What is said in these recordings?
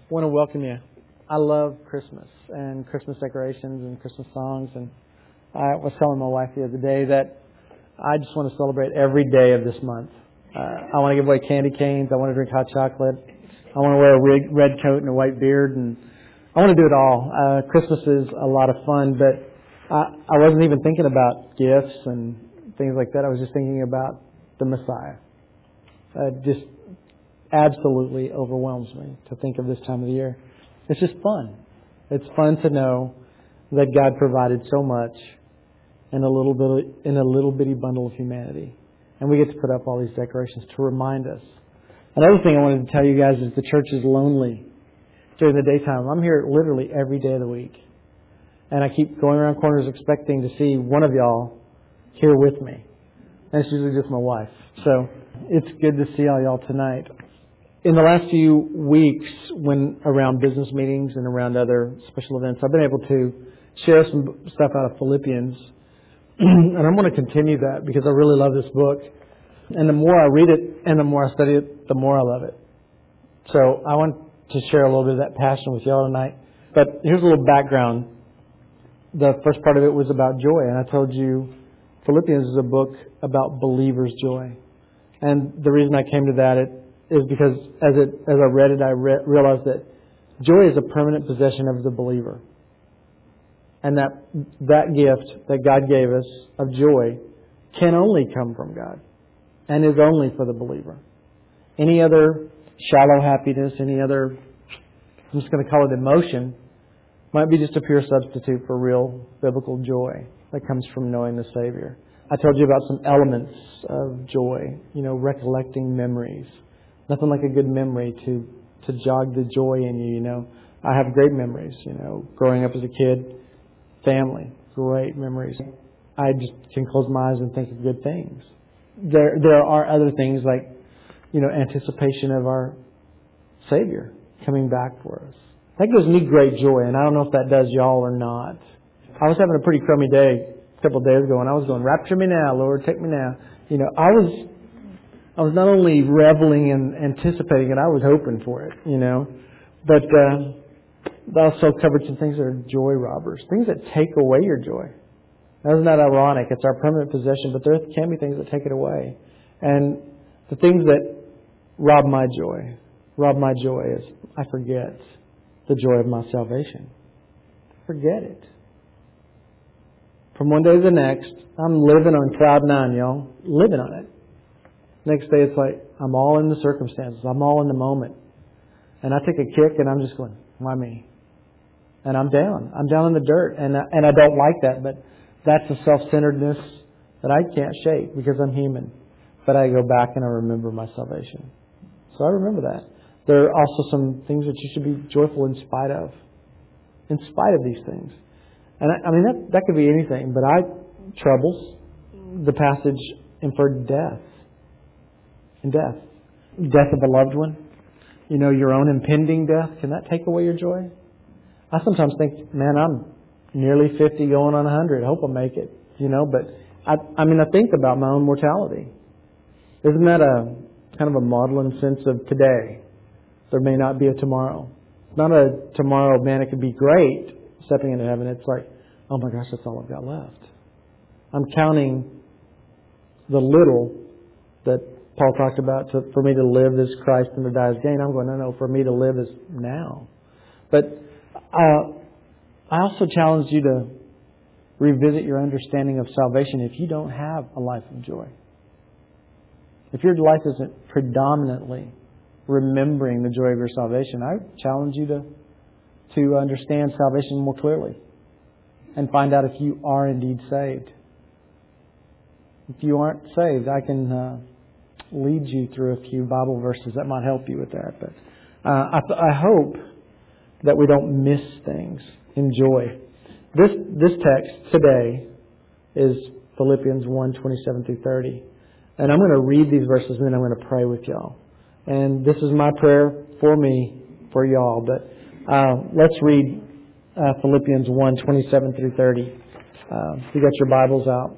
I want to welcome you. I love Christmas and Christmas decorations and Christmas songs. And I was telling my wife the other day that I just want to celebrate every day of this month. I want to give away candy canes. I want to drink hot chocolate. I want to wear a red coat and a white beard. And I want to do it all. Christmas is a lot of fun, but I wasn't even thinking about gifts and things like that. I was just thinking about the Messiah. Just absolutely overwhelms me to think of this time of the year. It's just fun. It's fun to know that God provided so much in a little bitty bundle of humanity. And we get to put up all these decorations to remind us. Another thing I wanted to tell you guys is the church is lonely during the daytime. I'm here literally every day of the week. And I keep going around corners expecting to see one of y'all here with me. And it's usually just my wife. So it's good to see all y'all tonight. In the last few weeks, when around business meetings and around other special events, I've been able to share some stuff out of Philippians. And I'm going to continue that because I really love this book. And the more I read it and the more I study it, the more I love it. So I want to share a little bit of that passion with y'all tonight. But here's a little background. The first part of it was about joy. And I told you Philippians is a book about believers' joy. And the reason I came to that is because as I read it, I realized that joy is a permanent possession of the believer. And that gift that God gave us of joy can only come from God and is only for the believer. Any other shallow happiness, any other, I'm just going to call it emotion, might be just a pure substitute for real biblical joy that comes from knowing the Savior. I told you about some elements of joy, recollecting memories. Nothing like a good memory to jog the joy in you, I have great memories, growing up as a kid, family, great memories. I just can close my eyes and think of good things. There are other things like, anticipation of our Savior coming back for us. That gives me great joy, and I don't know if that does y'all or not. I was having a pretty crummy day a couple of days ago, and I was going, rapture me now, Lord, take me now. I was not only reveling and anticipating it, I was hoping for it, But I also covered some things that are joy robbers, things that take away your joy. Isn't that ironic? It's our permanent possession, but there can be things that take it away. And the things that rob my joy is I forget the joy of my salvation. Forget it. From one day to the next, I'm living on cloud nine, y'all. Living on it. Next day, it's like I'm all in the circumstances. I'm all in the moment. And I take a kick and I'm just going, why me? And I'm down. I'm down in the dirt. And I don't like that. But that's a self-centeredness that I can't shake because I'm human. But I go back and I remember my salvation. So I remember that. There are also some things that you should be joyful in spite of. In spite of these things. And that could be anything. But troubles, the passage inferred death. And death. Death of a loved one. Your own impending death. Can that take away your joy? I sometimes think, man, I'm nearly 50 going on 100. I hope I make it. But I think about my own mortality. Isn't that a kind of a maudlin sense of today? There may not be a tomorrow. It's not a tomorrow, man, it could be great stepping into heaven. It's like, oh my gosh, that's all I've got left. I'm counting the little that Paul talked about. For me to live is Christ and to die is gain. I'm going, no, for me to live is now. But I also challenge you to revisit your understanding of salvation if you don't have a life of joy. If your life isn't predominantly remembering the joy of your salvation, I challenge you to understand salvation more clearly and find out if you are indeed saved. If you aren't saved, I can lead you through a few Bible verses that might help you with that. But I hope that we don't miss things in joy. This text today is Philippians 1:27 through 30. And I'm going to read these verses and then I'm going to pray with y'all. And this is my prayer for me, for y'all. But let's read Philippians 1:27 through 30. You got your Bibles out.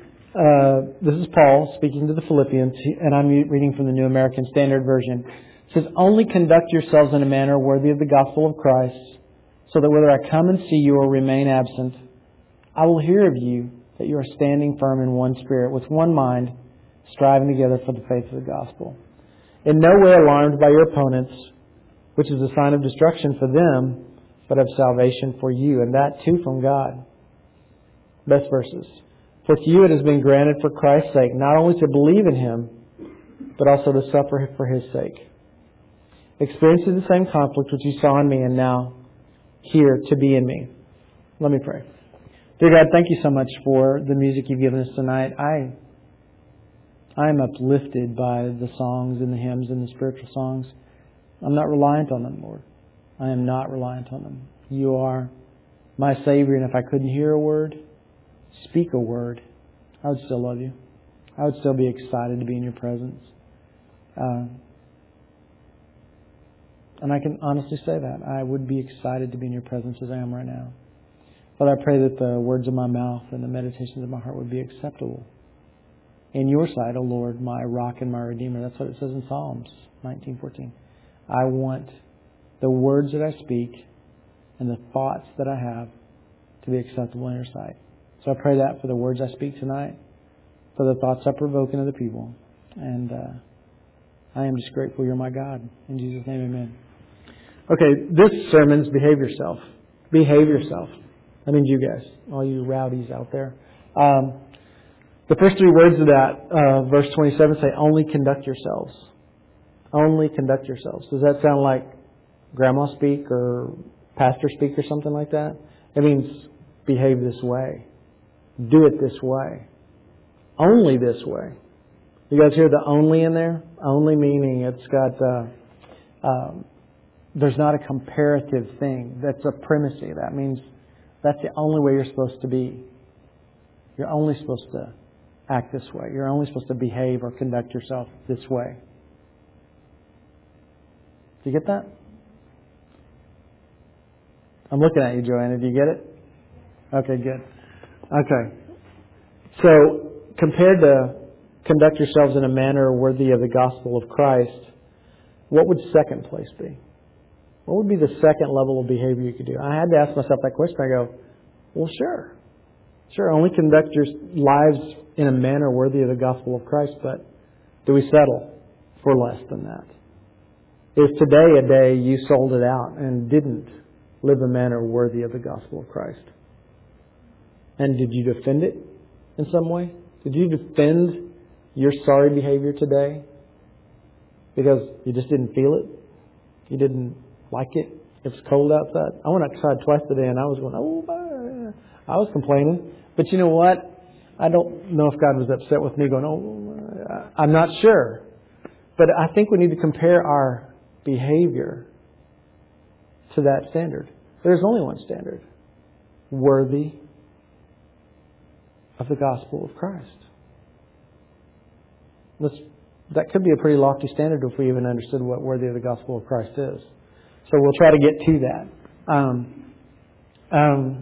This is Paul speaking to the Philippians, and I'm reading from the New American Standard Version. It It says, only conduct yourselves in a manner worthy of the gospel of Christ, so that whether I come and see you or remain absent, I will hear of you that you are standing firm in one spirit, with one mind, striving together for the faith of the gospel. In no way alarmed by your opponents, which is a sign of destruction for them, but of salvation for you, and that too from God. Best verses. For to you it has been granted for Christ's sake, not only to believe in Him, but also to suffer for His sake. Experiencing the same conflict which you saw in me and now here to be in me. Let me pray. Dear God, thank you so much for the music you've given us tonight. I am uplifted by the songs and the hymns and the spiritual songs. I'm not reliant on them, Lord. I am not reliant on them. You are my Savior, and if I couldn't hear a word, speak a word, I would still love you. I would still be excited to be in your presence. And I can honestly say that. I would be excited to be in your presence as I am right now. Father, I pray that the words of my mouth and the meditations of my heart would be acceptable in your sight, O Lord, my rock and my redeemer. That's what it says in Psalms 19:14. I want the words that I speak and the thoughts that I have to be acceptable in your sight. So I pray that for the words I speak tonight, for the thoughts I provoke into the people. And I am just grateful you're my God. In Jesus' name, amen. Okay, this sermon's behave yourself. Behave yourself. That means you guys, all you rowdies out there. The first three words of that, verse 27, say, only conduct yourselves. Only conduct yourselves. Does that sound like grandma speak or pastor speak or something like that? It means behave this way. Do it this way. Only this way. You guys hear the only in there? Only meaning it's got, there's not a comparative thing. That's a primacy. That means that's the only way you're supposed to be. You're only supposed to act this way. You're only supposed to behave or conduct yourself this way. Do you get that? I'm looking at you, Joanna. Do you get it? Okay, good. Okay. So, compared to conduct yourselves in a manner worthy of the gospel of Christ, what would second place be? What would be the second level of behavior you could do? I had to ask myself that question. I go, well, sure. Sure, only conduct your lives in a manner worthy of the gospel of Christ, but do we settle for less than that? Is today a day you sold it out and didn't live a manner worthy of the gospel of Christ? And did you defend it in some way? Did you defend your sorry behavior today because you just didn't feel it? You didn't like it? It's cold outside. I went outside twice today and I was going, I was complaining. But you know what? I don't know if God was upset with me going, I'm not sure. But I think we need to compare our behavior to that standard. There's only one standard. Worthy of the gospel of Christ. That could be a pretty lofty standard if we even understood what worthy of the gospel of Christ is. So we'll try to get to that.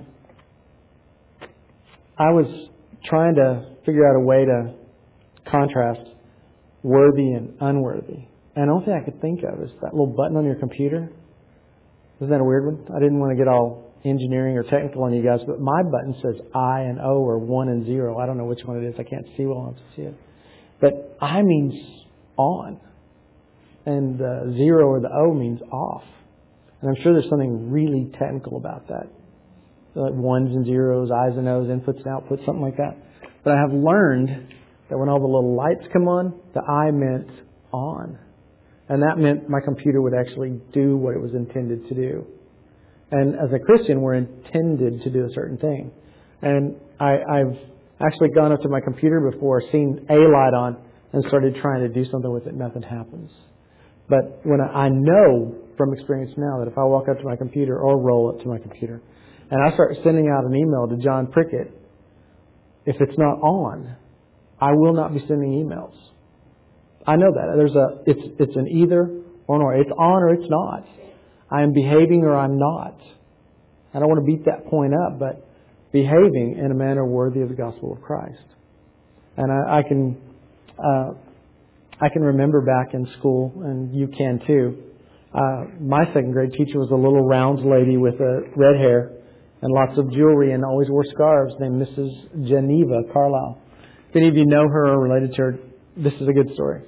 I was trying to figure out a way to contrast worthy and unworthy. And the only thing I could think of is that little button on your computer. Isn't that a weird one? I didn't want to get all engineering or technical on you guys, but my button says I and O or 1 and 0. I don't know which one it is. I can't see well enough to see it. But I means on. And the 0 or the O means off. And I'm sure there's something really technical about that. Like ones and zeros, I's and O's, inputs and outputs, something like that. But I have learned that when all the little lights come on, the I meant on. And that meant my computer would actually do what it was intended to do. And as a Christian, we're intended to do a certain thing. And I've actually gone up to my computer before, seen a light on, and started trying to do something with it. Nothing happens. But when I know from experience now that if I walk up to my computer or roll up to my computer and I start sending out an email to John Prickett, if it's not on, I will not be sending emails. I know that. It's an either or nor. It's on or it's not. I am behaving or I'm not. I don't want to beat that point up, but behaving in a manner worthy of the gospel of Christ. And I I can remember back in school, and you can too. My second grade teacher was a little round lady with red hair and lots of jewelry and always wore scarves, named Mrs. Geneva Carlisle. If any of you know her or related to her, this is a good story.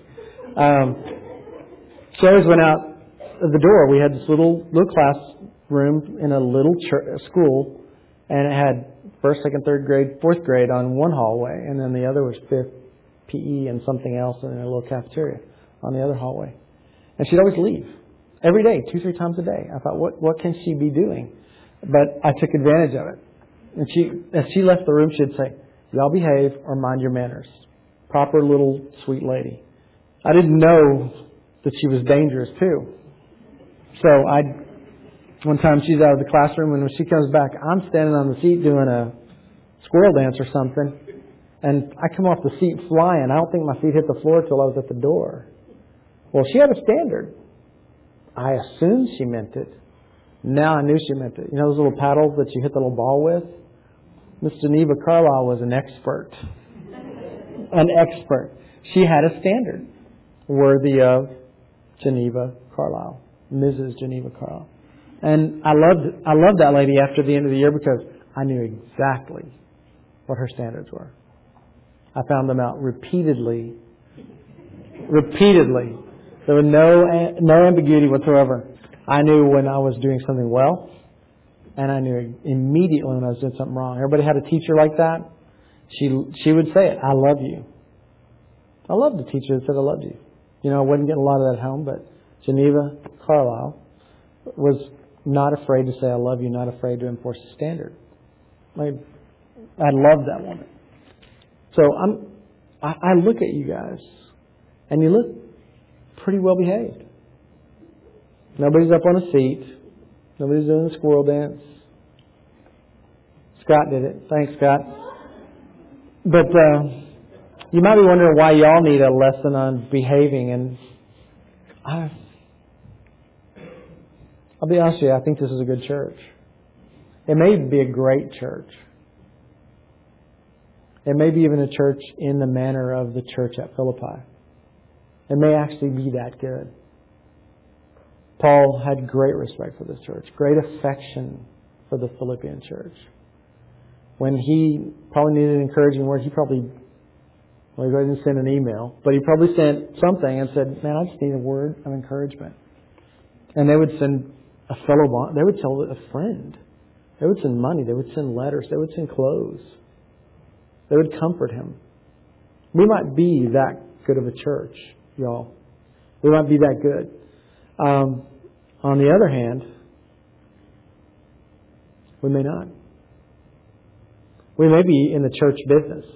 She always went out of the door. We had this little classroom in a little school, and it had first, second, third grade, fourth grade on one hallway, and then the other was fifth PE and something else in a little cafeteria on the other hallway. And she'd always leave every day, 2-3 times a day. I thought, what can she be doing? But I took advantage of it. And as she left the room, she'd say, "Y'all behave or mind your manners." Proper little sweet lady. I didn't know that she was dangerous too. So one time she's out of the classroom, and when she comes back, I'm standing on the seat doing a squirrel dance or something. And I come off the seat flying. I don't think my feet hit the floor till I was at the door. Well, she had a standard. I assumed she meant it. Now I knew she meant it. You know those little paddles that you hit the little ball with? Miss Geneva Carlisle was an expert. An expert. She had a standard worthy of Geneva Carlisle, Mrs. Geneva Carlisle. And I loved that lady after the end of the year because I knew exactly what her standards were. I found them out repeatedly. There was no ambiguity whatsoever. I knew when I was doing something well, and I knew immediately when I was doing something wrong. Everybody had a teacher like that. She would say it, "I love you." I loved the teacher that said, "I loved you." You know, I wasn't getting a lot of that at home, but Geneva Carlisle was not afraid to say, "I love you," not afraid to enforce a standard. I love that woman. So I look at you guys, and you look pretty well behaved. Nobody's up on a seat. Nobody's doing the squirrel dance. Scott did it. Thanks, Scott. But you might be wondering why y'all need a lesson on behaving. And I'll be honest with you, I think this is a good church. It may be a great church. It may be even a church in the manner of the church at Philippi. It may actually be that good. Paul had great respect for this church, great affection for the Philippian church. When he probably needed an encouraging word, he didn't send an email, but he probably sent something and said, "Man, I just need a word of encouragement." And they would send a fellow bond. They would tell a friend. They would send money. They would send letters. They would send clothes. They would comfort him. We might be that good of a church, y'all. We might be that good. On the other hand, we may not. We may be in the church business.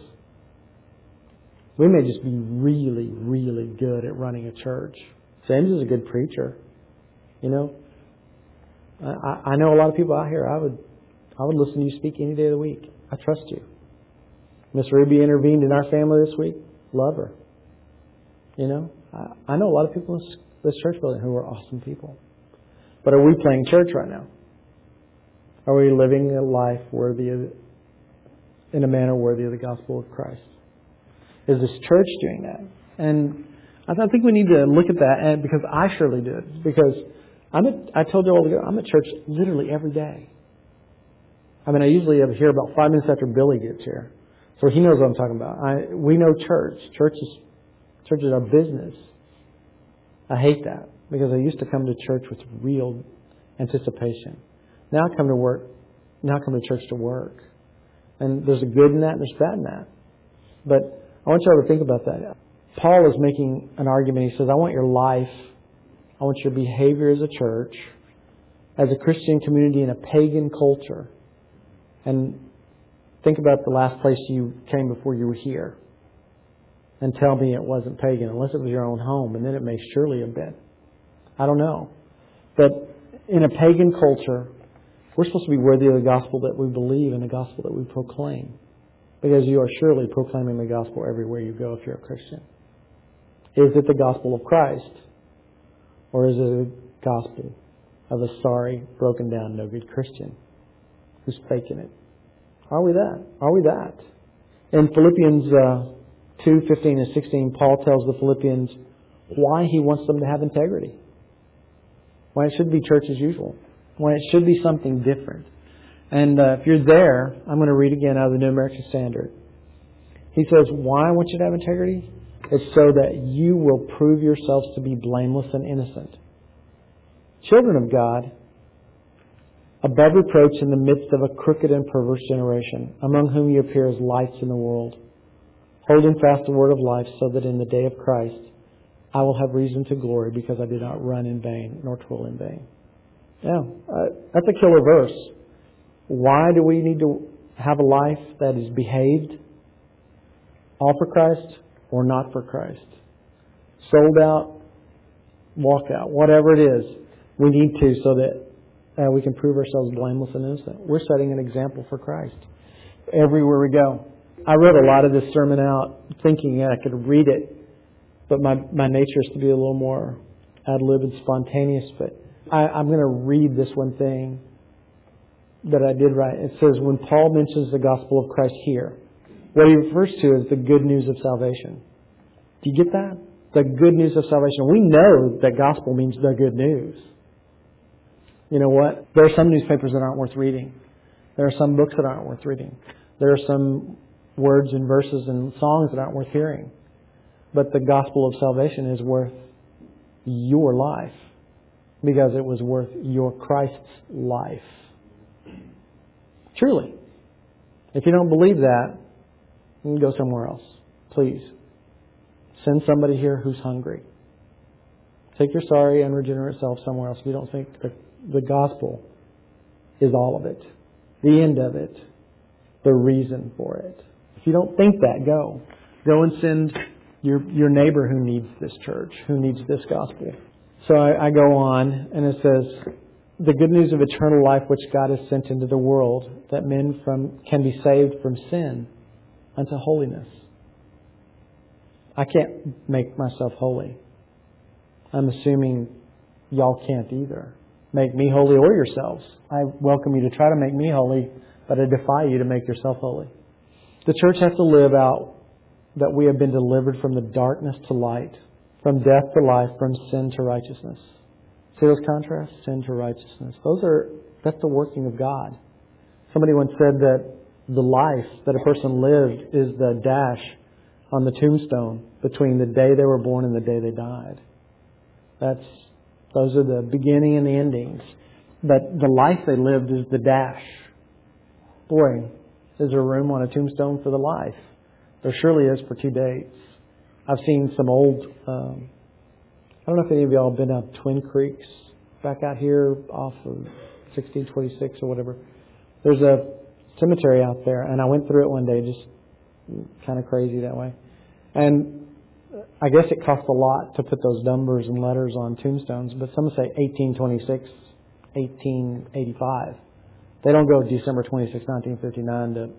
We may just be really, really good at running a church. James is a good preacher. You know, I know a lot of people out here. I would listen to you speak any day of the week. I trust you. Miss Ruby intervened in our family this week. Love her. You know, I know a lot of people in this church building who are awesome people. But are we playing church right now? Are we living a life in a manner worthy of the gospel of Christ? Is this church doing that? And I think we need to look at that, and because I surely did. Because I told you all ago, I'm at church literally every day. I mean, I usually am here about 5 minutes after Billy gets here. So he knows what I'm talking about. We know church. Church is our business. I hate that because I used to come to church with real anticipation. Now I come to work. Now I come to church to work. And there's a good in that and there's bad in that. But I want you all to think about that. Paul is making an argument. He says, I want your life, I want your behavior as a church, as a Christian community in a pagan culture. And think about the last place you came before you were here. And tell me it wasn't pagan, unless it was your own home. And then it may surely have been. I don't know. But in a pagan culture, we're supposed to be worthy of the gospel that we believe and the gospel that we proclaim. Because you are surely proclaiming the gospel everywhere you go if you're a Christian. Is it the gospel of Christ? Or is it a gospel of a sorry, broken down, no good Christian who's faking it? Are we that? Are we that? In Philippians 2:15 and 16, Paul tells the Philippians, why He wants them to have integrity. Why it should be church as usual. Why it should be something different. And if you're there, I'm going to read again out of the New American Standard. He says, why I want you to have integrity? It's so that you will prove yourselves to be blameless and innocent. Children of God, above reproach in the midst of a crooked and perverse generation, among whom you appear as lights in the world, holding fast the word of life, so that in the day of Christ I will have reason to glory, because I did not run in vain, nor toil in vain. Yeah, that's a killer verse. Why do we need to have a life that is behaved, all for Christ or not for Christ? Sold out, walk out, whatever it is, we need to, so that we can prove ourselves blameless and innocent. We're setting an example for Christ everywhere we go. I wrote a lot of this sermon out thinking I could read it, but my nature is to be a little more ad lib and spontaneous. But I'm going to read this one thing that I did write. It says, when Paul mentions the gospel of Christ here, what he refers to is the good news of salvation. Do you get that? The good news of salvation. We know that gospel means the good news. You know what? There are some newspapers that aren't worth reading. There are some books that aren't worth reading. There are some words and verses and songs that aren't worth hearing. But the gospel of salvation is worth your life, because it was worth your Christ's life. Truly. If you don't believe that, you can go somewhere else. Please. Send somebody here who's hungry. Take your sorry, unregenerate self somewhere else if you don't think the gospel is all of it. The end of it. The reason for it. If you don't think that, go. Go and send your neighbor who needs this church, who needs this gospel. So I go on, and it says, the good news of eternal life which God has sent into the world, that men can be saved from sin unto holiness. I can't make myself holy. I'm assuming y'all can't either. Make me holy or yourselves. I welcome you to try to make me holy, but I defy you to make yourself holy. The church has to live out that we have been delivered from the darkness to light, from death to life, from sin to righteousness. See those contrasts? Sin to righteousness. That's the working of God. Somebody once said that the life that a person lived is the dash on the tombstone between the day they were born and the day they died. Those are the beginning and the endings. But the life they lived is the dash. Boy, is there room on a tombstone for the life? There surely is for 2 dates. I've seen some old, I don't know if any of y'all have been up Twin Creeks, back out here off of 1626 or whatever. There's a cemetery out there, and I went through it one day, just kind of crazy that way. And I guess it costs a lot to put those numbers and letters on tombstones, but some say 1826, 1885. They don't go December 26, 1959 to,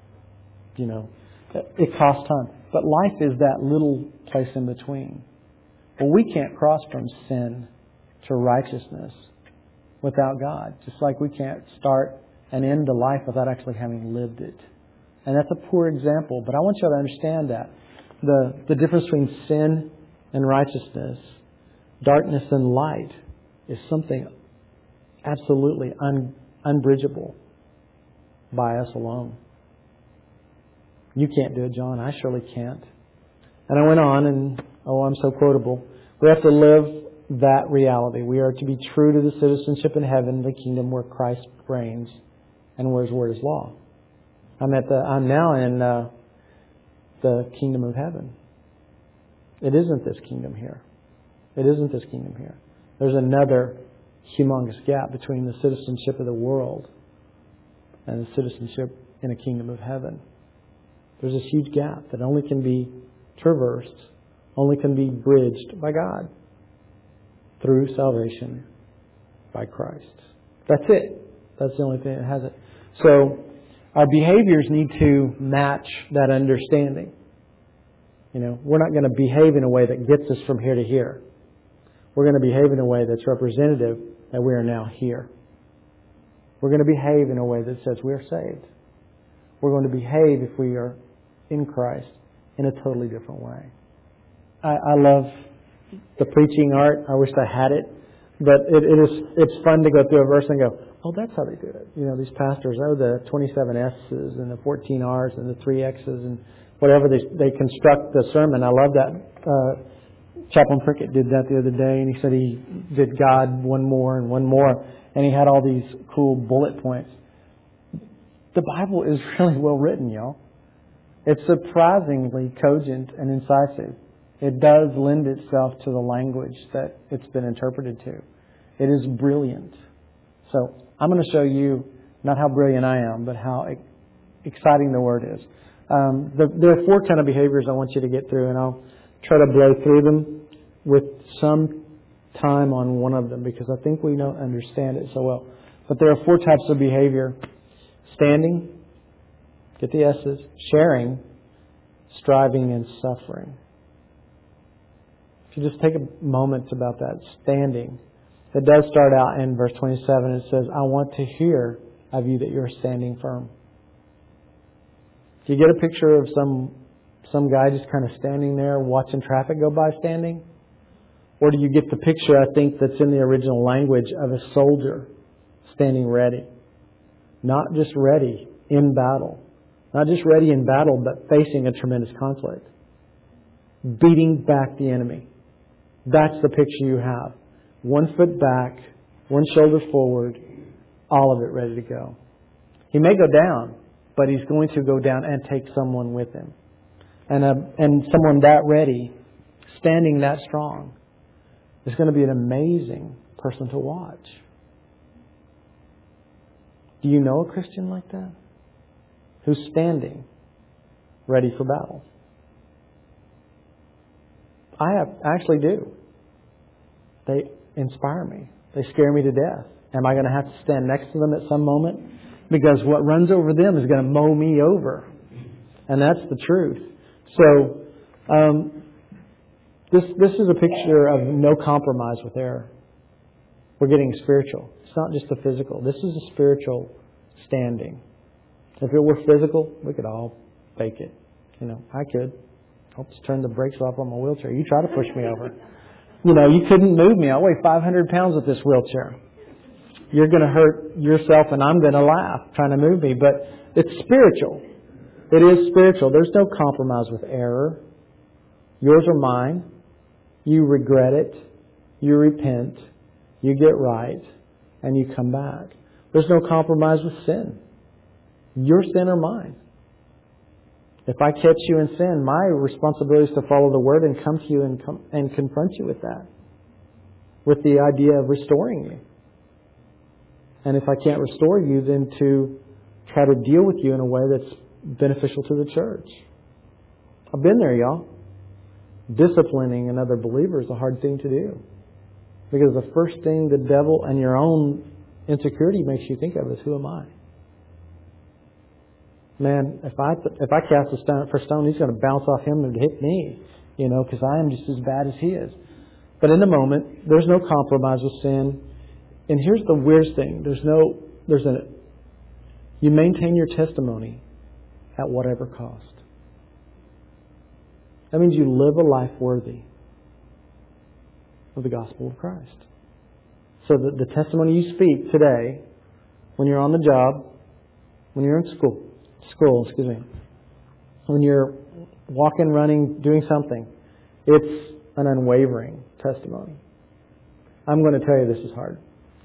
it costs tons. But life is that little place in between. Well, we can't cross from sin to righteousness without God. Just like we can't start and end a life without actually having lived it. And that's a poor example, but I want you to understand that. The difference between sin and righteousness, darkness and light, is something absolutely unbridgeable by us alone. You can't do it, John. I surely can't. And I went on, and I'm so quotable. We have to live that reality. We are to be true to the citizenship in heaven, the kingdom where Christ reigns and where His word is law. I'm now in the kingdom of heaven. It isn't this kingdom here. It isn't this kingdom here. There's another humongous gap between the citizenship of the world and the citizenship in a kingdom of heaven. There's this huge gap that only can be traversed, only can be bridged by God through salvation by Christ. That's it. That's the only thing that has it. So our behaviors need to match that understanding. We're not going to behave in a way that gets us from here to here. We're going to behave in a way that's representative that we are now here. We're going to behave in a way that says we are saved. We're going to behave, if we are in Christ, in a totally different way. I love the preaching art. I wish I had it. But it's fun to go through a verse and go, oh, that's how they do it. These pastors, the 27 S's and the 14 R's and the 3 X's and whatever they construct the sermon. I love that. Chaplain Prickett did that the other day, and he said he did God one more, and he had all these cool bullet points. The Bible is really well written, y'all. It's surprisingly cogent and incisive. It does lend itself to the language that it's been interpreted to. It is brilliant. So I'm going to show you not how brilliant I am, but how exciting the Word is. There are 4 kind of behaviors I want you to get through, and I'll try to blow through them with some time on one of them because I think we don't understand it so well. But there are 4 types of behavior. Standing, get the S's, sharing, striving, and suffering. If you just take a moment about that, standing. It does start out in verse 27. It says, I want to hear of you that you're standing firm. Do you get a picture of some guy just kind of standing there watching traffic go by standing? Or do you get the picture, I think, that's in the original language of a soldier standing ready? Not just ready in battle. Not just ready in battle, but facing a tremendous conflict. Beating back the enemy. That's the picture you have. 1 foot back, 1 shoulder forward, all of it ready to go. He may go down, but he's going to go down and take someone with him. And someone that ready, standing that strong, is going to be an amazing person to watch. Do you know a Christian like that? Who's standing, ready for battle? I actually do. They inspire me. They scare me to death. Am I going to have to stand next to them at some moment? Because what runs over them is going to mow me over. And that's the truth. So, this is a picture of no compromise with error. We're getting spiritual. It's not just the physical. This is a spiritual standing. If it were physical, we could all fake it. I could. I'll just turn the brakes off on my wheelchair. You try to push me over. You couldn't move me. I weigh 500 pounds with this wheelchair. You're going to hurt yourself and I'm going to laugh trying to move me. But it's spiritual. It is spiritual. There's no compromise with error. Yours or mine. You regret it. You repent. You get right. And you come back. There's no compromise with sin. Your sin or mine. If I catch you in sin, my responsibility is to follow the Word and come to you and confront you with that. With the idea of restoring you. And if I can't restore you, then to try to deal with you in a way that's beneficial to the church. I've been there, y'all. Disciplining another believer is a hard thing to do. Because the first thing the devil and your own insecurity makes you think of is, who am I? Man, if I cast a stone, he's going to bounce off him and hit me, because I am just as bad as he is. But in the moment, there's no compromise with sin. And here's the weird thing: you maintain your testimony at whatever cost. That means you live a life worthy of the gospel of Christ. So that the testimony you speak today, when you're on the job, when you're in school, when you're walking, running, doing something, it's an unwavering testimony. I'm going to tell you this is hard.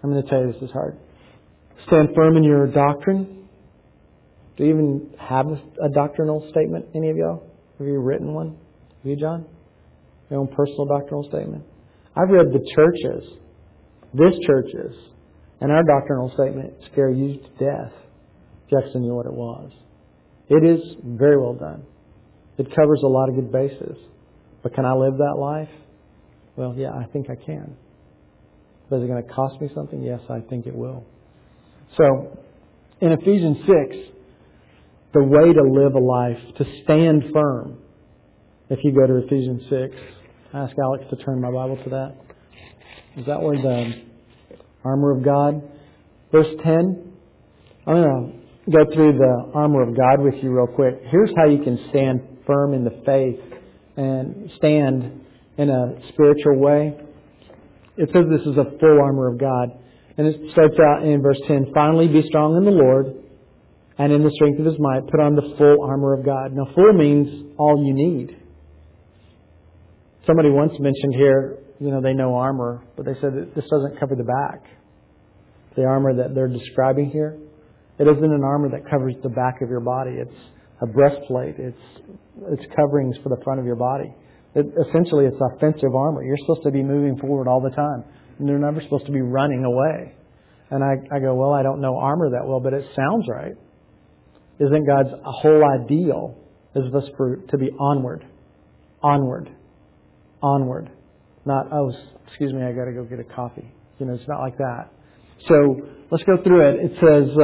Stand firm in your doctrine. Do you even have a doctrinal statement, any of y'all? Have you written one? Have you, John? Your own personal doctrinal statement? I've read this church's, and our doctrinal statement scare you to death. Jackson knew what it was. It is very well done. It covers a lot of good bases. But can I live that life? Well, yeah, I think I can. But is it going to cost me something? Yes, I think it will. So, in Ephesians 6, the way to live a life, to stand firm, if you go to Ephesians 6, I ask Alex to turn my Bible to that. Is that where the armor of God? Verse 10. I'm going to go through the armor of God with you real quick. Here's how you can stand firm in the faith and stand in a spiritual way. It says this is a full armor of God. And it starts out in verse 10, finally be strong in the Lord and in the strength of His might, put on the full armor of God. Now, full means all you need. Somebody once mentioned here, they know armor, but they said that this doesn't cover the back. The armor that they're describing here, it isn't an armor that covers the back of your body. It's a breastplate. It's coverings for the front of your body. Essentially, it's offensive armor. You're supposed to be moving forward all the time. And you're never supposed to be running away. And I go, well, I don't know armor that well, but it sounds right. Isn't God's whole ideal is for us to be onward, onward, onward? Not, excuse me, I got to go get a coffee. It's not like that. So let's go through it. It says,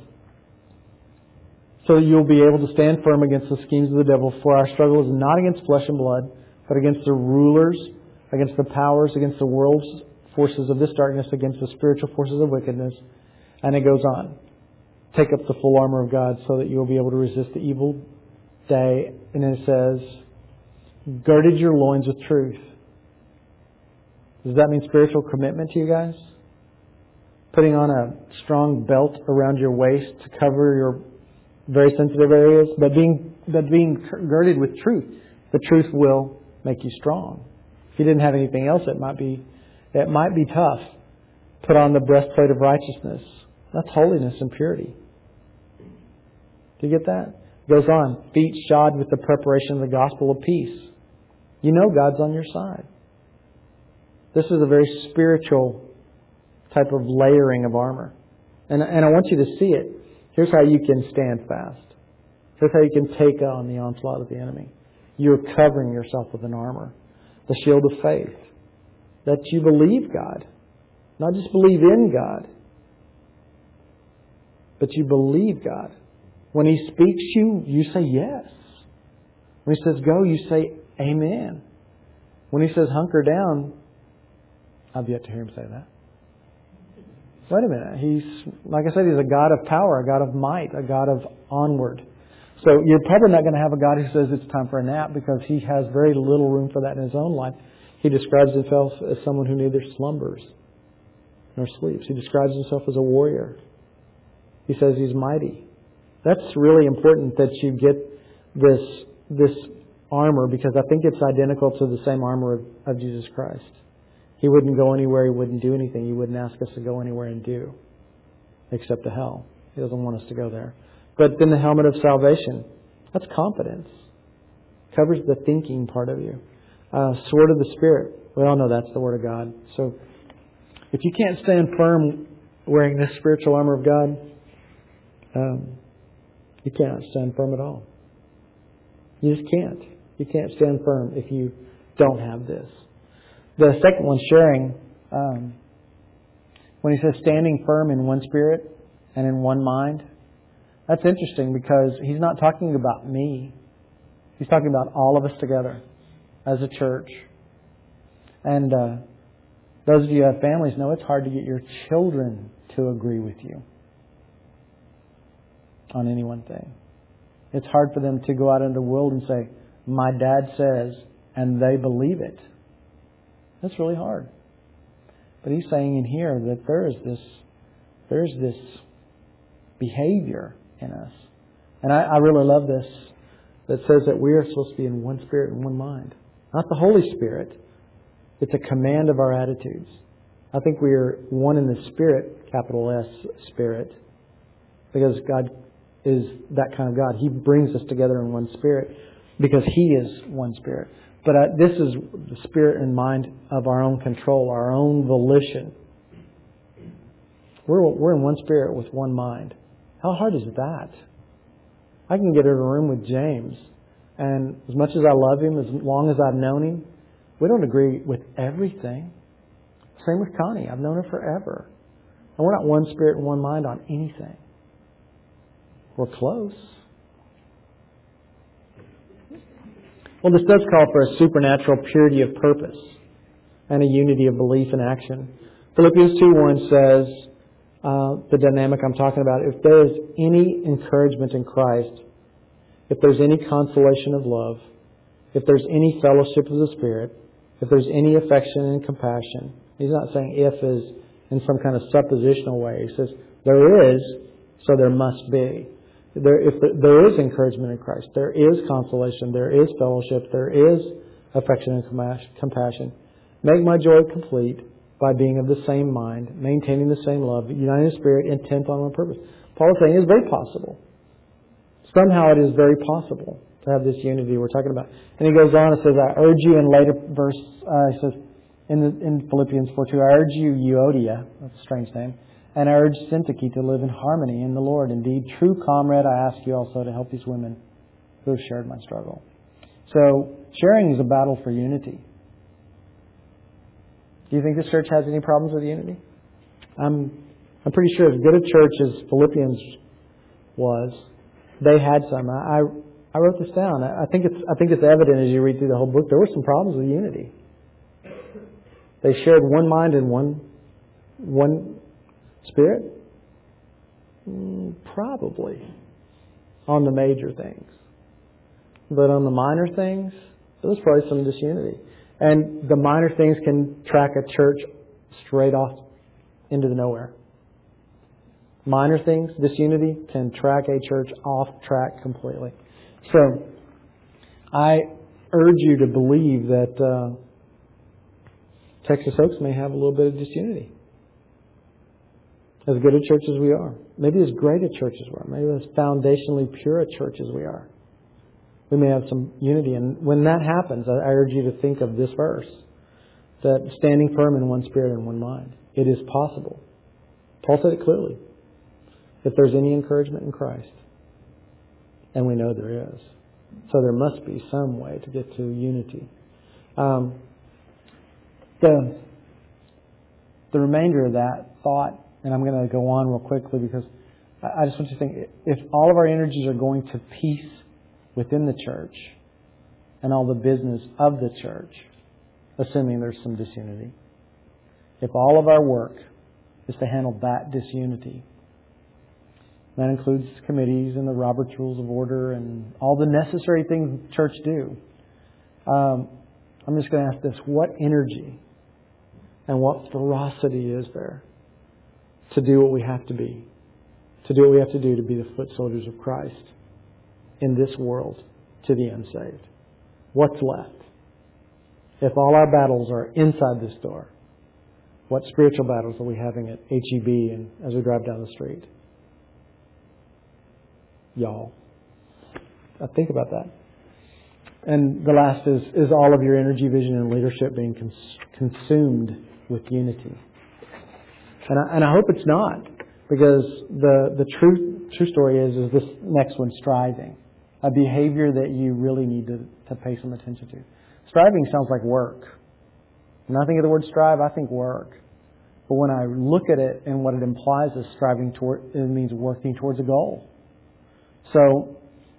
so you'll be able to stand firm against the schemes of the devil, for our struggle is not against flesh and blood, but against the rulers, against the powers, against the world's forces of this darkness, against the spiritual forces of wickedness. And it goes on. Take up the full armor of God so that you'll be able to resist the evil day. And then it says, girded your loins with truth. Does that mean spiritual commitment to you guys? Putting on a strong belt around your waist to cover your very sensitive areas, but being girded with truth. The truth will make you strong. If you didn't have anything else, it might be tough. Put on the breastplate of righteousness. That's holiness and purity. Do you get that? It goes on. Feet shod with the preparation of the gospel of peace. You know God's on your side. This is a very spiritual type of layering of armor. And I want you to see it. Here's how you can stand fast. Here's how you can take on the onslaught of the enemy. You're covering yourself with an armor. The shield of faith. That you believe God. Not just believe in God. But you believe God. When He speaks you say yes. When He says go, you say amen. When He says hunker down, I've yet to hear Him say that. Wait a minute. Like I said, He's a God of power, a God of might, a God of onward. So you're probably not going to have a God who says it's time for a nap, because He has very little room for that in His own life. He describes Himself as someone who neither slumbers nor sleeps. He describes Himself as a warrior. He says He's mighty. That's really important that you get this armor, because I think it's identical to the same armor of Jesus Christ. He wouldn't go anywhere. He wouldn't do anything. He wouldn't ask us to go anywhere and do, except to hell. He doesn't want us to go there. But then the helmet of salvation. That's confidence. Covers the thinking part of you. Sword of the Spirit. We all know that's the Word of God. So if you can't stand firm wearing this spiritual armor of God, you can't stand firm at all. You just can't. You can't stand firm if you don't have this. The second one, sharing, when he says standing firm in one spirit and in one mind, that's interesting, because he's not talking about me. He's talking about all of us together as a church. And those of you who have families know it's hard to get your children to agree with you on any one thing. It's hard for them to go out into the world and say, my dad says, and they believe it. That's really hard. But he's saying in here that there's this behavior in us. And I really love this, that says that we are supposed to be in one spirit and one mind. Not the Holy Spirit. It's a command of our attitudes. I think we are one in the Spirit, capital S, Spirit, because God is that kind of God. He brings us together in one spirit because He is one spirit. But this is the spirit and mind of our own control, our own volition. We're in one spirit with one mind. How hard is that? I can get in a room with James, and as much as I love him, as long as I've known him, we don't agree with everything. Same with Connie. I've known her forever. And we're not one spirit and one mind on anything. We're close. Well, this does call for a supernatural purity of purpose and a unity of belief and action. Philippians 2:1 says, the dynamic I'm talking about, if there is any encouragement in Christ, if there's any consolation of love, if there's any fellowship of the Spirit, if there's any affection and compassion. He's not saying if is in some kind of suppositional way. He says there is, so there must be. There is encouragement in Christ. There is consolation. There is fellowship. There is affection and compassion. Make my joy complete by being of the same mind, maintaining the same love, united in spirit, intent on one purpose. Paul is saying it's very possible. Somehow it is very possible to have this unity we're talking about. And he goes on and says, I urge you in later verse, he says, in Philippians 4:2, I urge you, Euodia, that's a strange name, and I urge Syntyche to live in harmony in the Lord. Indeed, true comrade, I ask you also to help these women who have shared my struggle. So, sharing is a battle for unity. Do you think this church has any problems with unity? I'm pretty sure as good a church as Philippians was, they had some. I wrote this down. I think it's evident as you read through the whole book. There were some problems with unity. They shared one mind and one spirit? Probably. On the major things. But on the minor things, there was probably some disunity. And the minor things can track a church straight off into the nowhere. Minor things, disunity, can track a church off track completely. So, I urge you to believe that Texas Oaks may have a little bit of disunity. As good a church as we are. Maybe as great a church as we are. Maybe as foundationally pure a church as we are. We may have some unity. And when that happens, I urge you to think of this verse. That standing firm in one spirit and one mind. It is possible. Paul said it clearly. If there's any encouragement in Christ. And we know there is. So there must be some way to get to unity. The remainder of that thought, and I'm going to go on real quickly because I just want you to think, if all of our energies are going to peace within the church and all the business of the church, assuming there's some disunity, if all of our work is to handle that disunity, that includes committees and the Robert's Rules of Order and all the necessary things the church do. I'm just going to ask this. What energy and what ferocity is there to do what we have to be? To do what we have to do to be the foot soldiers of Christ in this world to the unsaved. What's left? If all our battles are inside this door, what spiritual battles are we having at HEB and as we drive down the street? Y'all. Think about that. And the last is all of your energy, vision, and leadership being consumed with unity. And I hope it's not, because the true story is this next one, striving. A behavior that you really need to pay some attention to. Striving sounds like work. When I think of the word strive, I think work. But when I look at it and what it implies as striving toward, it means working towards a goal. So,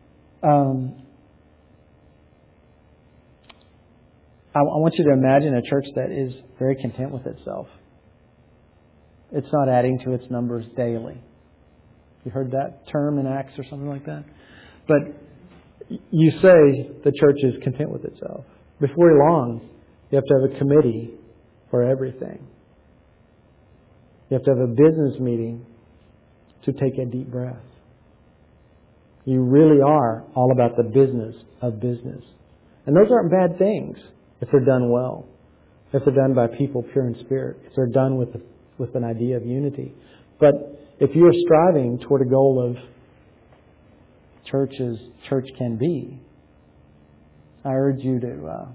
I want you to imagine a church that is very content with itself. It's not adding to its numbers daily. You heard that term in Acts or something like that? But you say the church is content with itself. Before long, you have to have a committee for everything. You have to have a business meeting to take a deep breath. You really are all about the business of business. And those aren't bad things if they're done well. If they're done by people pure in spirit. If they're done with an idea of unity. But if you're striving toward a goal of church as church can be, I urge you to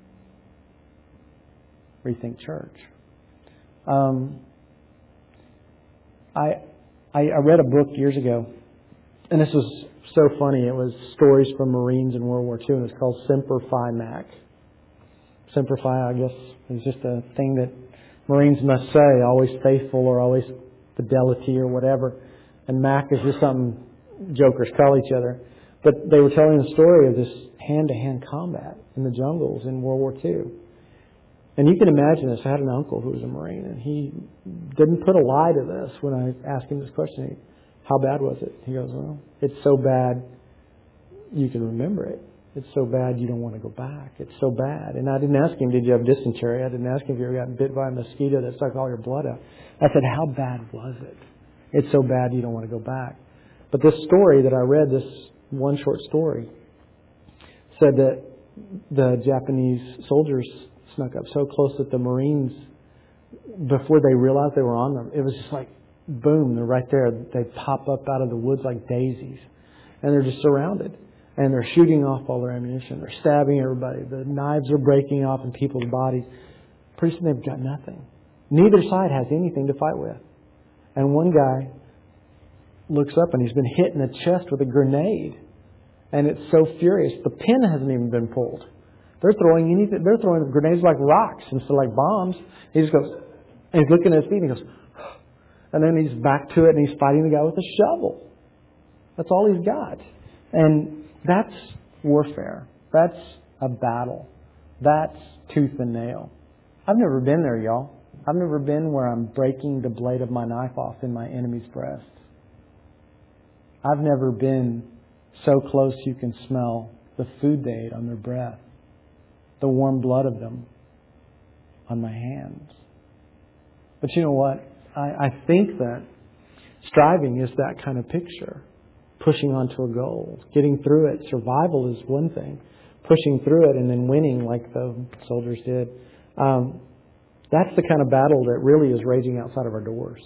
rethink church. I read a book years ago, and this was so funny. It was stories from Marines in World War II, and it's called Semper Fi Mac. Semper Fi, I guess, is just a thing that Marines must say, always faithful or always fidelity or whatever. And Mac is just something jokers call each other. But they were telling the story of this hand-to-hand combat in the jungles in World War II. And you can imagine this. I had an uncle who was a Marine, and he didn't put a lie to this when I asked him this question. How bad was it? He goes, well, it's so bad you can remember it. It's so bad you don't want to go back. It's so bad. And I didn't ask him, did you have dysentery? I didn't ask him if you ever gotten bit by a mosquito that sucked all your blood out. I said, how bad was it? It's so bad you don't want to go back. But this story that I read, this one short story, said that the Japanese soldiers snuck up so close that the Marines, before they realized they were on them, it was just like, boom, they're right there. They pop up out of the woods like daisies. And they're just surrounded. And they're shooting off all their ammunition. They're stabbing everybody. The knives are breaking off in people's bodies. Pretty soon they've got nothing. Neither side has anything to fight with. And one guy looks up and he's been hit in the chest with a grenade. And it's so furious. The pin hasn't even been pulled. They're throwing grenades like rocks instead of like bombs. He just goes, and he's looking at his feet and he goes, and then he's back to it and he's fighting the guy with a shovel. That's all he's got. And that's warfare. That's a battle. That's tooth and nail. I've never been there, y'all. I've never been where I'm breaking the blade of my knife off in my enemy's breast. I've never been so close you can smell the food they ate on their breath, the warm blood of them on my hands. But you know what? I think that striving is that kind of picture. Pushing onto a goal, getting through it. Survival is one thing. Pushing through it and then winning like the soldiers did. That's the kind of battle that really is raging outside of our doors.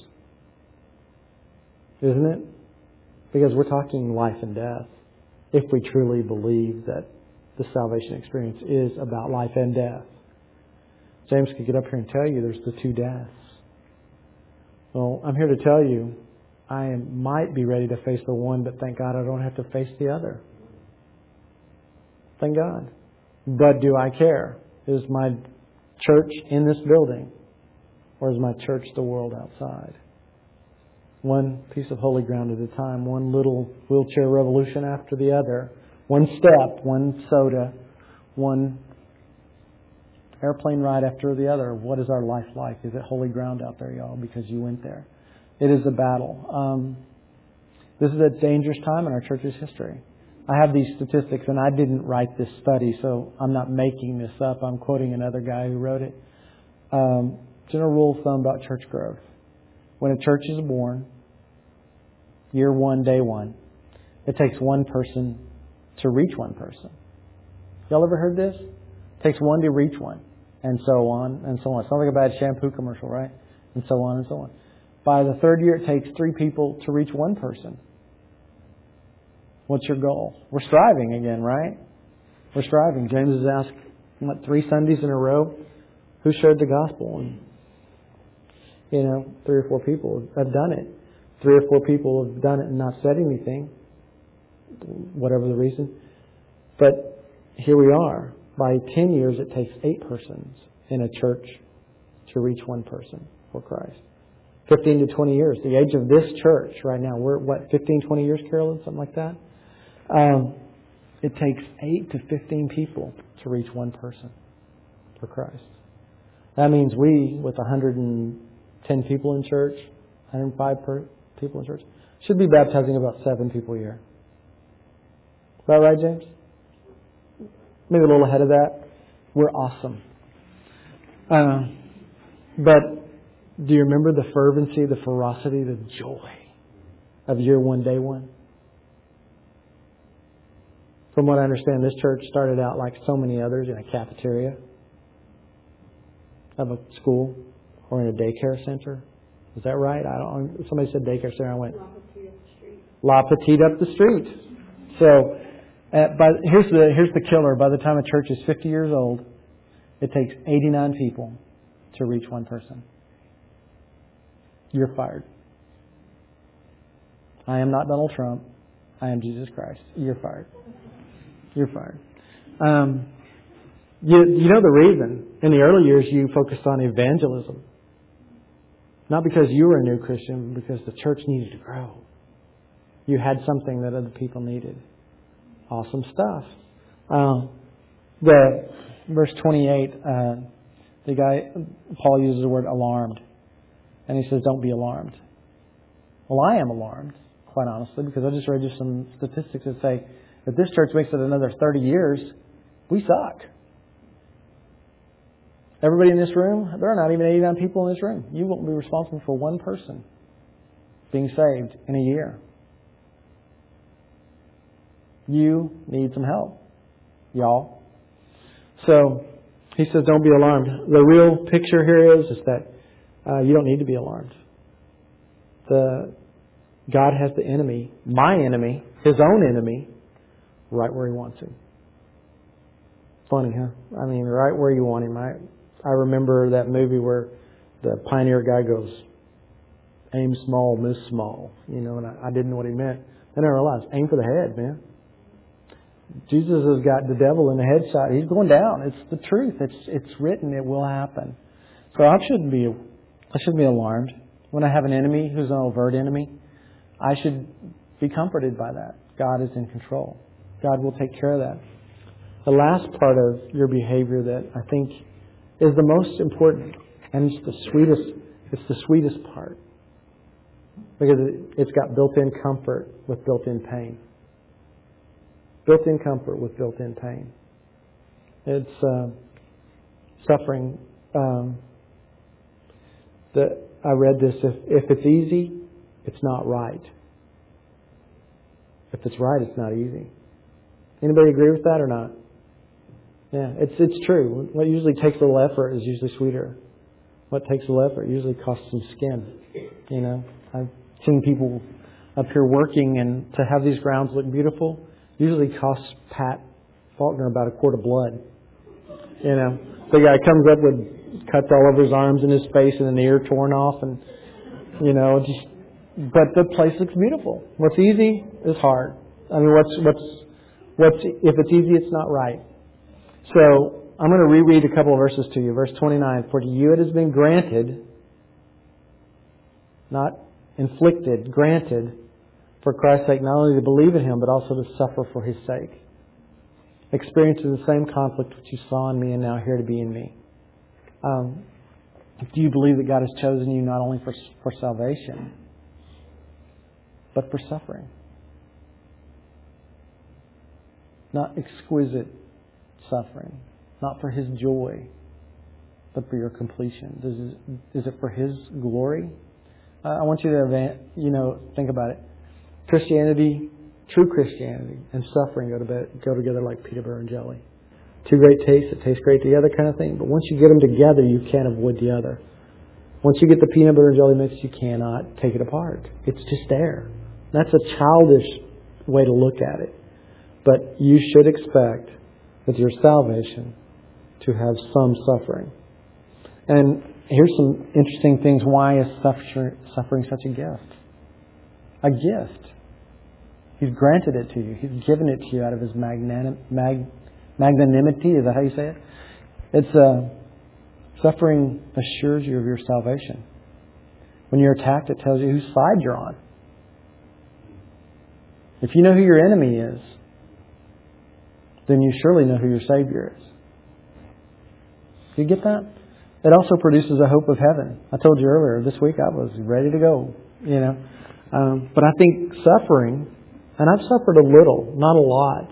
Isn't it? Because we're talking life and death. If we truly believe that the salvation experience is about life and death. James could get up here and tell you there's the two deaths. Well, I'm here to tell you I might be ready to face the one, but thank God I don't have to face the other. Thank God. But do I care? Is my church in this building? Or is my church the world outside? One piece of holy ground at a time. One little wheelchair revolution after the other. One step, one soda, one airplane ride after the other. What is our life like? Is it holy ground out there, y'all? Because you went there. It is a battle. This is a dangerous time in our church's history. I have these statistics, and I didn't write this study, so I'm not making this up. I'm quoting another guy who wrote it. General rule of thumb about church growth. When a church is born, year one, day one, it takes one person to reach one person. Y'all ever heard this? It takes one to reach one, and so on and so on. Sounds like a bad shampoo commercial, right? And so on and so on. By the third year, it takes 3 people to reach one person. What's your goal? We're striving again, right? We're striving. James has asked, 3 Sundays in a row, who shared the gospel? And, 3 or 4 people have done it. 3 or 4 people have done it and not said anything, whatever the reason. But here we are. By 10 years, it takes 8 persons in a church to reach one person for Christ. 15 to 20 years. The age of this church right now, we're 15, 20 years, Carolyn? Something like that? It takes 8 to 15 people to reach one person for Christ. That means we, with 110 people in church, 105 people in church, should be baptizing about 7 people a year. Is that right, James? Maybe a little ahead of that. We're awesome. But do you remember the fervency, the ferocity, the joy of year one, day one? From what I understand, this church started out like so many others in a cafeteria of a school or in a daycare center. Is that right? Somebody said daycare center. I went La Petite up the street. So, here's the killer. By the time a church is 50 years old, it takes 89 people to reach one person. You're fired. I am not Donald Trump. I am Jesus Christ. You're fired. You're fired. You know the reason. In the early years, you focused on evangelism. Not because you were a new Christian, but because the church needed to grow. You had something that other people needed. Awesome stuff. The verse 28, the guy, Paul uses the word alarmed. And he says, don't be alarmed. Well, I am alarmed, quite honestly, because I just read you some statistics that say If this church makes it another 30 years, we suck. Everybody in this room, there are not even 89 people in this room. You won't be responsible for one person being saved in a year. You need some help, y'all. So he says, don't be alarmed. The real picture here is that you don't need to be alarmed. God has the enemy, my enemy, his own enemy, right where he wants him. Funny, huh? I mean, right where you want him. I remember that movie where the pioneer guy goes, aim small, miss small. And I didn't know what he meant. Then I realized, aim for the head, man. Jesus has got the devil in the headshot. He's going down. It's the truth. It's written. It will happen. So I shouldn't be alarmed. When I have an enemy who's an overt enemy, I should be comforted by that. God is in control. God will take care of that. The last part of your behavior that I think is the most important, and it's the sweetest part, because it's got built-in comfort with built-in pain. Built-in comfort with built-in pain. It's suffering. I read this. If it's easy, it's not right. If it's right, it's not easy. Anybody agree with that or not? Yeah, it's true. What usually takes a little effort is usually sweeter. What takes a little effort usually costs some skin. I've seen people up here working, and to have these grounds look beautiful usually costs Pat Faulkner about a quart of blood. The guy comes up with cuts all over his arms and his face and an ear torn off, and but the place looks beautiful. What's easy is hard. I mean, what's if it's easy, it's not right. So I'm going to reread a couple of verses to you. Verse 29, for to you it has been granted, not inflicted, granted, for Christ's sake, not only to believe in Him, but also to suffer for His sake. Experiencing the same conflict which you saw in me and now here to be in me. Do you believe that God has chosen you not only for salvation, but for suffering? Not exquisite suffering, not for His joy, but for your completion. Is it for His glory? I want you to think about it. Christianity, true Christianity, and suffering go together like peanut butter and jelly. Two great tastes that taste great together, kind of thing. But once you get them together, you can't avoid the other. Once you get the peanut butter and jelly mix, you cannot take it apart. It's just there. That's a childish way to look at it. But you should expect, with your salvation, to have some suffering. And here's some interesting things. Why is suffering such a gift? A gift. He's granted it to you. He's given it to you out of His magnanimity. Is that how you say it? Suffering assures you of your salvation. When you're attacked, it tells you whose side you're on. If you know who your enemy is, then you surely know who your Savior is. Do you get that? It also produces a hope of heaven. I told you earlier, this week I was ready to go, But I think suffering, and I've suffered a little, not a lot,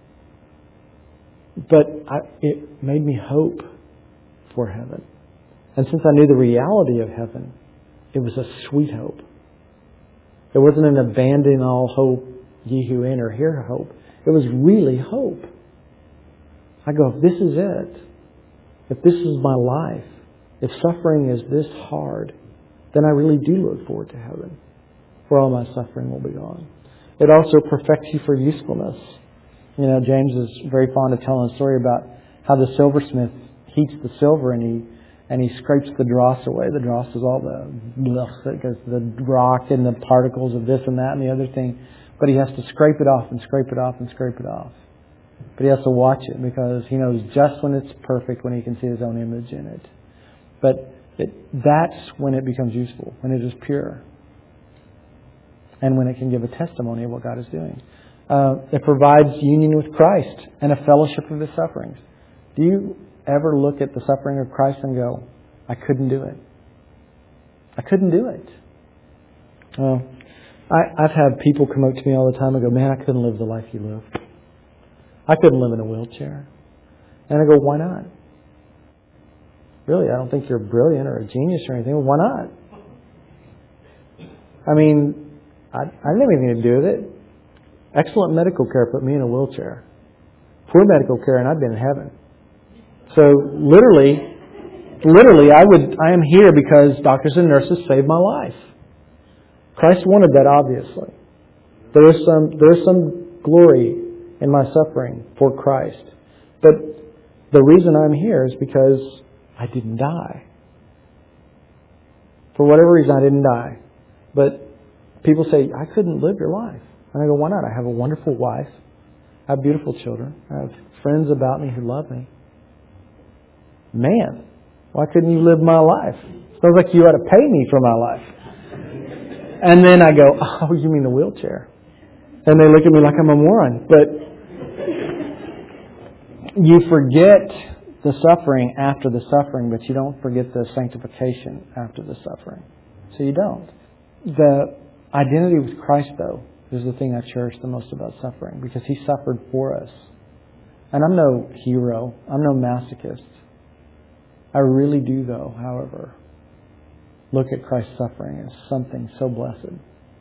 but it made me hope for heaven. And since I knew the reality of heaven, it was a sweet hope. It wasn't an abandon all hope, ye who enter here hope. It was really hope. I go, if this is it, if this is my life, if suffering is this hard, then I really do look forward to heaven, where all my suffering will be gone. It also perfects you for usefulness. James is very fond of telling a story about how the silversmith heats the silver and he scrapes the dross away. The dross is all the rock and the particles of this and that and the other thing. But he has to scrape it off and scrape it off and scrape it off. But he has to watch it because he knows just when it's perfect, when he can see his own image in it. But that's when it becomes useful, when it is pure. And when it can give a testimony of what God is doing. It provides union with Christ and a fellowship of His sufferings. Do you ever look at the suffering of Christ and go, I couldn't do it? I couldn't do it. I've had people come up to me all the time and go, man, I couldn't live the life you lived. I couldn't live in a wheelchair. And I go, why not? Really, I don't think you're brilliant or a genius or anything. Well, why not? I mean, I didn't have anything to do with it. Excellent medical care put me in a wheelchair. Poor medical care, and I'd been in heaven. So literally, I am here because doctors and nurses saved my life. Christ wanted that, obviously. There is some glory in my suffering for Christ. But the reason I'm here is because I didn't die. For whatever reason, I didn't die. But people say, I couldn't live your life. And I go, why not? I have a wonderful wife. I have beautiful children. I have friends about me who love me. Man, why couldn't you live my life? Sounds like you ought to pay me for my life. And then I go, oh, you mean the wheelchair? And they look at me like I'm a moron. But you forget the suffering after the suffering, but you don't forget the sanctification after the suffering. So you don't. The identity with Christ, though, is the thing I cherish the most about suffering, because He suffered for us. And I'm no hero. I'm no masochist. I really do, though, however, look at Christ's suffering as something so blessed.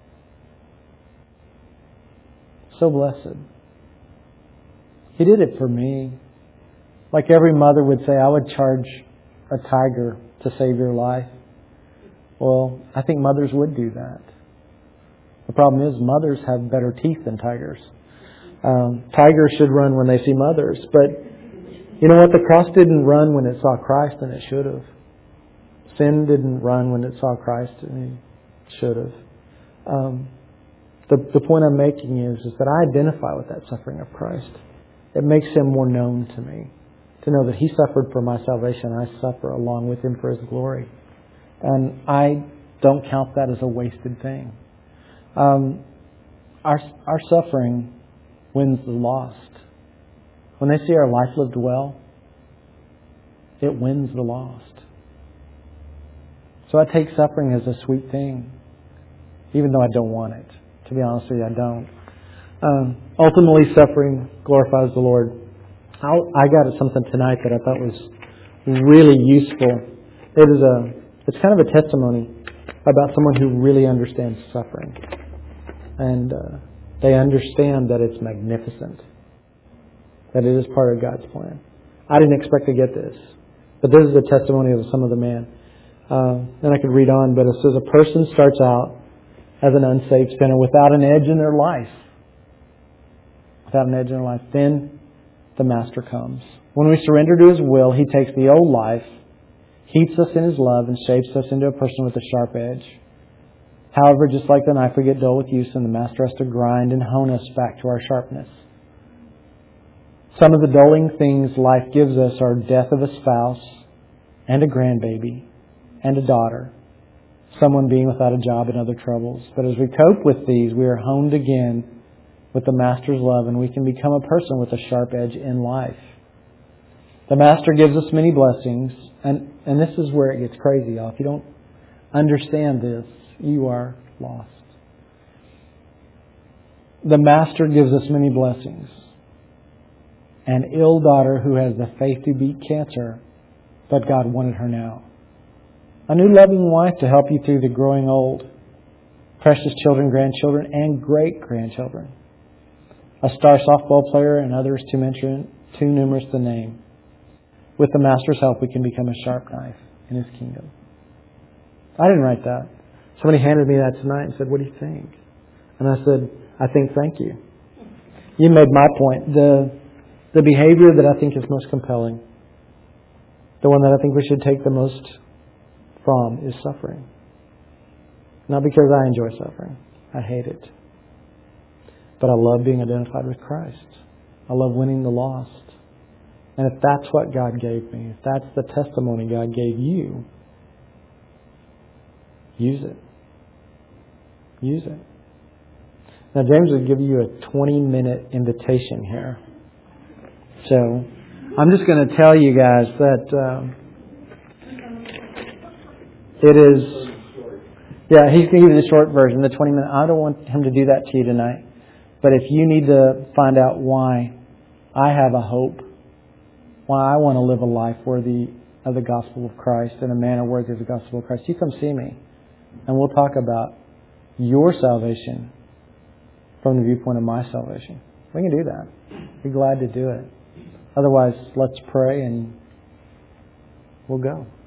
So blessed. He did it for me. Like every mother would say, I would charge a tiger to save your life. Well, I think mothers would do that. The problem is mothers have better teeth than tigers. Tigers should run when they see mothers. But you know what? The cross didn't run when it saw Christ, and it should have. Sin didn't run when it saw Christ, and it should have. The point I'm making is that I identify with that suffering of Christ. It makes Him more known to me. To know that He suffered for my salvation, I suffer along with Him for His glory. And I don't count that as a wasted thing. Our suffering wins the lost. When they see our life lived well, it wins the lost. So I take suffering as a sweet thing, even though I don't want it. To be honest with you, I don't. Ultimately, suffering glorifies the Lord. I got something tonight that I thought was really useful. It's kind of a testimony about someone who really understands suffering. And they understand that it's magnificent. That it is part of God's plan. I didn't expect to get this. But this is a testimony of some of the man. And I could read on, but it says, a person starts out as an unsaved sinner without an edge in their life. Without an edge in their life. Then the Master comes. When we surrender to His will, He takes the old life, heats us in His love, and shapes us into a person with a sharp edge. However, just like the knife we get dull with use, and the Master has to grind and hone us back to our sharpness. Some of the dulling things life gives us are death of a spouse, and a grandbaby, and a daughter, someone being without a job and other troubles. But as we cope with these, we are honed again with the Master's love, and we can become a person with a sharp edge in life. The Master gives us many blessings, and this is where it gets crazy, y'all. If you don't understand this, you are lost. The Master gives us many blessings. An ill daughter who has the faith to beat cancer, but God wanted her now. A new loving wife to help you through the growing old. Precious children, grandchildren, and great-grandchildren. A star softball player and others too numerous to name. With the Master's help, we can become a sharp knife in His kingdom. I didn't write that. Somebody handed me that tonight and said, what do you think? And I said, I think thank you. You made my point. The behavior that I think is most compelling, the one that I think we should take the most from, is suffering. Not because I enjoy suffering. I hate it. But I love being identified with Christ. I love winning the lost. And if that's what God gave me, if that's the testimony God gave you, use it. Use it. Now, James will give you a 20-minute invitation here. So, I'm just going to tell you guys that it is... Yeah, he's going to give you the short version, the 20-minute. I don't want him to do that to you tonight. But if you need to find out why I have a hope. Well, I want to live a life worthy of the gospel of Christ in a manner worthy of the gospel of Christ. You come see me, and we'll talk about your salvation from the viewpoint of my salvation. We can do that. Be glad to do it. Otherwise, let's pray and we'll go.